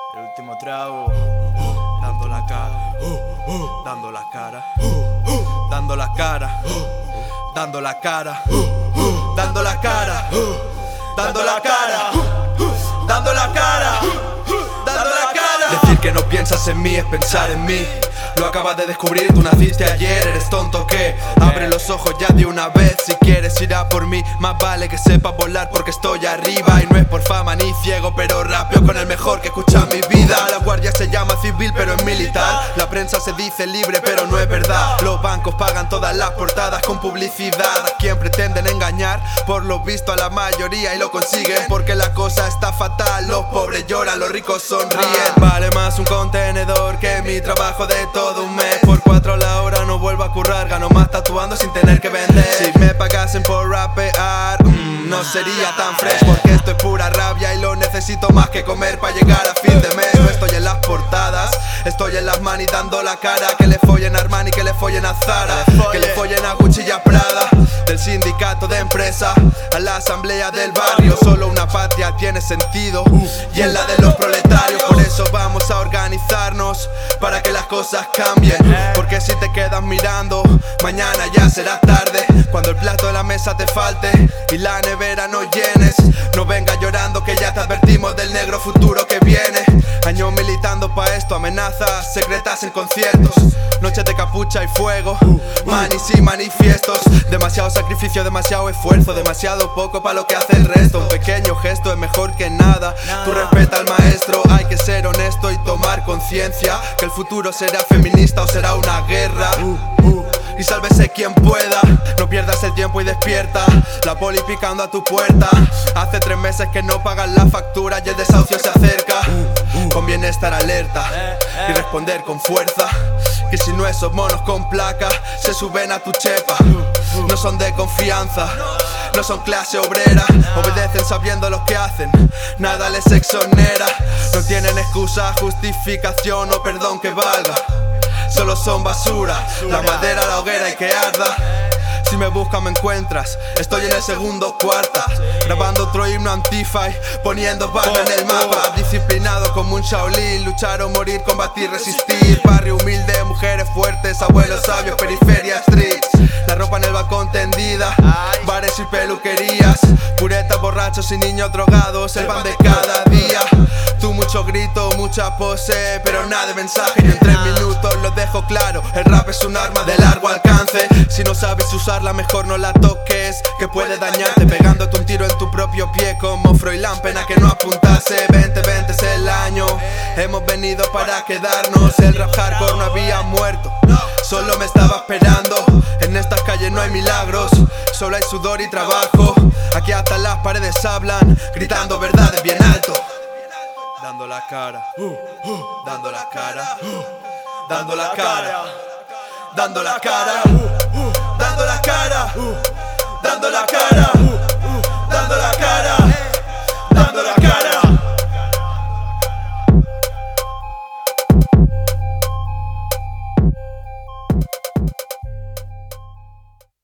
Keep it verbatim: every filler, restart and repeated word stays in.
El último trago, dando la cara, dando la cara, dando la cara, dando la cara, dando la cara, dando la cara, dando la cara, dando la cara. Decir que no piensas en mí es pensar en mí. Lo acabas de descubrir, tú naciste ayer, eres tonto que abre los ojos ya de una vez. Si quieres ir a por mí, más vale que sepas volar porque estoy arriba. Y no es por fama ni ciego, pero rapeo con el mejor que escucha mi vida. La guardia se llama civil pero es militar. La prensa se dice libre pero no es verdad. Los bancos pagan todas las portadas con publicidad. A quien pretenden engañar, por lo visto a la mayoría, y lo consiguen porque la cosa está fatal. Los pobres lloran, los ricos sonríen. Vale más un contenedor que mi trabajo de todo un mes. Por cuatro la hora no vuelvo a currar, gano más tatuando sin tener que vender. Si me pagasen por rapear, mmm, no sería tan fresh, porque esto es pura rabia y lo necesito más que comer para llegar a fin de mes. No estoy en las portadas, estoy en las manis dando la cara. Que le follen a Armani, que le follen a Zara, que le follen a Gucci y a Prada. Del sindicato de empresa a la asamblea del barrio, solo una patria tiene sentido y es la de los proletarios. Por eso vamos a organizarnos para que las cosas cambien, porque si te quedas mirando, mañana ya será tarde. Cuando el plato de la mesa te falte y la nevera no llenes, no vengas llorando que ya te advertimos del negro futuro que viene. Años militando pa' esto, amenazas secretas en conciertos, noches de capucha y fuego, manis y manifiestos. Demasiado sacrificio, demasiado esfuerzo, demasiado poco pa' lo que hace el resto. Un pequeño gesto es mejor que nada. Tú respeta al maestro, hay que ser honesto y tomar conciencia que el futuro será feminista o será una guerra. Y sálvese quien pueda, no pierdas el tiempo y despierta. La poli picando a tu puerta, hace tres meses que no pagan la factura y el desahucio se acerca. Conviene estar alerta y responder con fuerza, que si no esos monos con placa se suben a tu chepa. No son de confianza, no son clase obrera, obedecen sabiendo lo que hacen, nada les exonera. No tienen excusa, justificación o perdón que valga, solo son basura, la madera, la hoguera y que arda. Si me buscas me encuentras, estoy en el segundo cuarta, grabando otro himno antifa y poniendo barra en el mapa. Disciplinado como un Shaolin, luchar o morir, combatir, resistir. Barrio humilde, mujeres fuertes, abuelos sabios, periferia streets. La ropa en el balcón tendida, bares y peluquerías, puretas, borrachos y niños drogados, el pan de cada día. Tú mucho grito, mucha pose, pero nada de mensaje. Yo en tres minutos lo dejo claro, el rap es un arma de largo alcance. Si no sabes usarla mejor no la toques, que puede dañarte pegándote un tiro en tu propio pie como Froilán, pena que no apuntase. Veinte veinte es el año, hemos venido para quedarnos. El rap hardcore no había muerto, solo me estaba esperando. En estas calles no hay milagros, solo hay sudor y trabajo. Aquí hasta las paredes hablan, gritando verdades bien alto. Dando la cara, dando la cara, dando la cara, dando la cara, dando la cara, dando la cara, dando la cara.